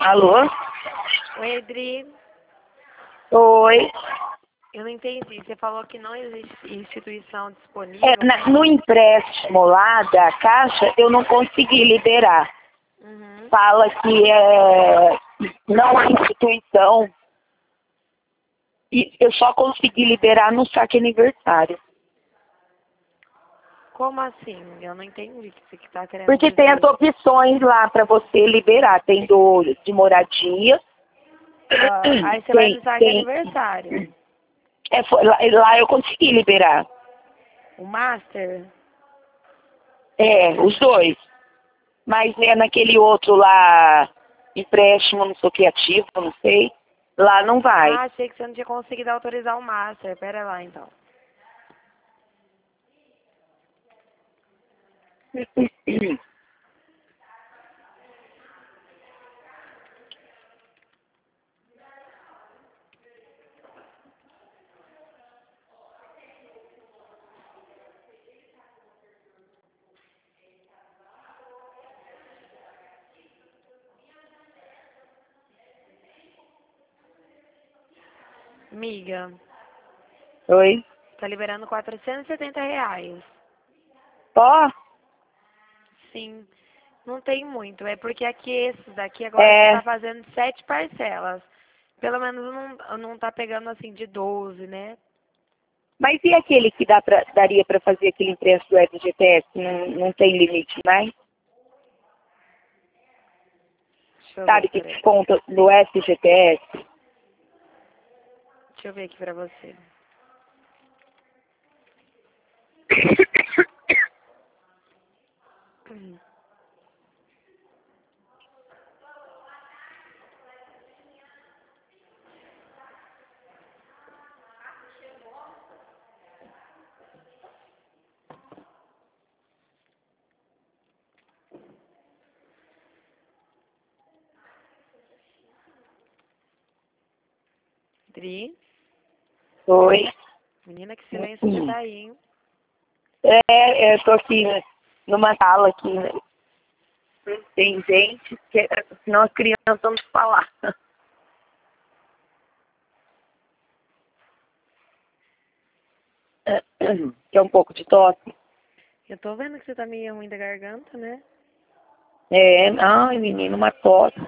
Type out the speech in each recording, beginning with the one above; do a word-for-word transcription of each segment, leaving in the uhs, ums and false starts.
Alô? Oi, Adri. Oi. Eu não entendi. Você falou que não existe instituição disponível. É, na- no empréstimo lá da Caixa, eu não consegui liberar. Uhum. Fala que é, não há instituição. E eu só consegui liberar no saque aniversário. Como assim? Eu não entendi o que você está querendo Porque dizer. tem as opções lá para você liberar. Tem do, de moradia. Ah, aí você vai Tem, no saque tem, aniversário. é, foi- lá, lá eu consegui liberar. O Master? É, os dois. Mas é naquele outro lá, empréstimo, não sei o que, ativo, não sei. Lá não vai. Ah, achei que você não tinha conseguido autorizar o Master. Pera lá, então. Miga, Oi? tá liberando quatrocentos e setenta reais. Ó, Sim, não tem muito. É porque aqui esses daqui agora você é. tá fazendo sete parcelas. Pelo menos não, não tá pegando assim de doze, né? Mas e aquele que dá pra, daria para fazer aquele empréstimo do F G T S? Não, não tem limite mais? Deixa eu ver, Sabe que peraí. desconta no F G T S? Deixa eu ver aqui pra você. Dri, Oi? menina, que silêncio que tá aí, hein? É, eu tô aqui numa sala aqui, né? Tem gente, que, senão as crianças vão te falar. Que é um pouco de tosse. Eu tô vendo que você tá meio ruim da garganta, né? É, ai menino, uma tosse.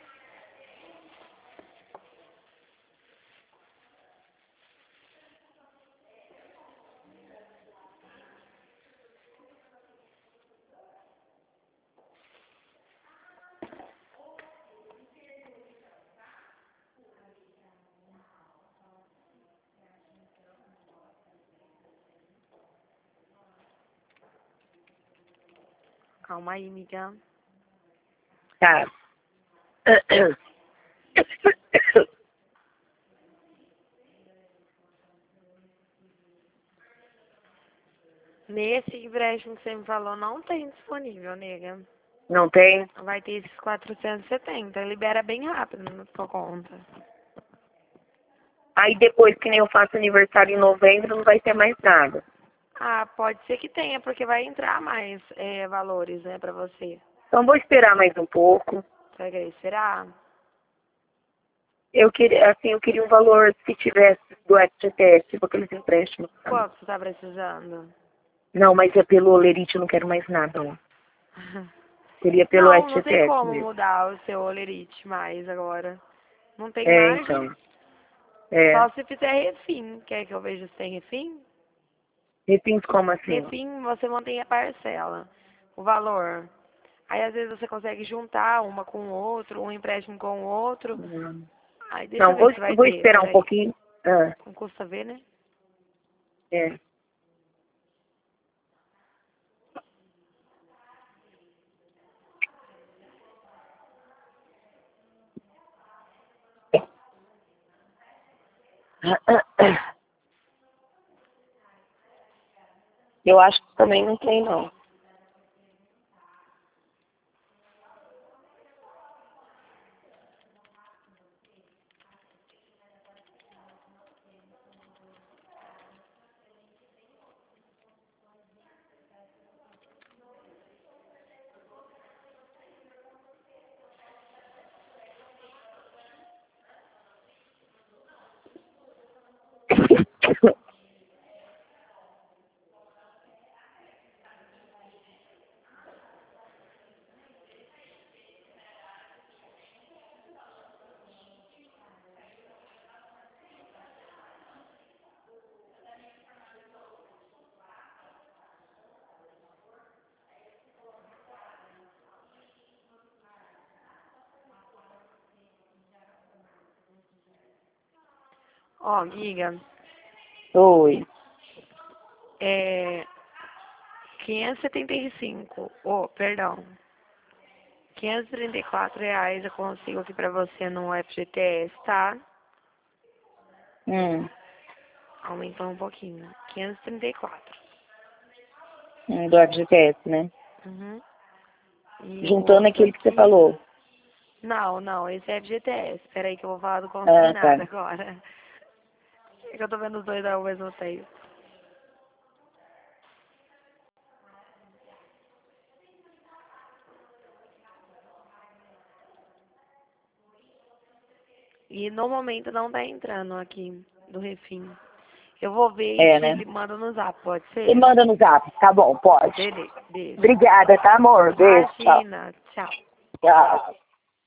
Calma aí, miga. Tá. Nesse empréstimo que você me falou, não tem disponível, nega. Não tem? Vai ter esses quatrocentos e setenta. Libera bem rápido na sua conta. Aí depois que nem eu faço aniversário em novembro, não vai ter mais nada. Ah, pode ser que tenha, porque vai entrar mais é, valores, né, pra você. Então vou esperar mais um pouco. Você vai querer esperar? Eu queria, assim, eu queria um valor se tivesse do F G T S, tipo aqueles empréstimos. Sabe? Quanto você tá precisando? Não, mas é pelo Olerite, eu não quero mais nada. Não. Seria pelo Não, não tem F G T S como mesmo. mudar o seu olerite mais agora. Não tem É, margem. então. É. Só se fizer refim. Quer que eu veja se tem refim? Repins como assim? Refim, você mantém a parcela, o valor. Aí, às vezes, você consegue juntar uma com o outro, um empréstimo com o outro. Hum. Aí, deixa eu Não, ver vou, se vai vou ter. esperar um Peraí. pouquinho. Ah, Não custa ver, né? é. Eu acho que também não tem, não. Ó, amiga, Oi. é quinhentos e setenta e cinco. Oh, perdão. quinhentos e trinta e quatro reais eu consigo aqui pra você no F G T S, tá? Hum, Aumentou um pouquinho. quinhentos e trinta e quatro. hum, do F G T S, né? Uhum. E o Juntando outro aquele que você aqui... falou. Não, não, esse é F G T S. Espera aí que eu vou falar do Ah, consignado tá. agora. É que eu tô vendo os dois ao mesmo tempo. E no momento não tá entrando aqui do refim. Eu vou ver e É, te né? li- mando no zap, pode E ser? manda no zap. Tá bom, pode. Beleza, beijo. Obrigada, tá, amor? Beijo, tchau. Imagina, tchau. Tchau.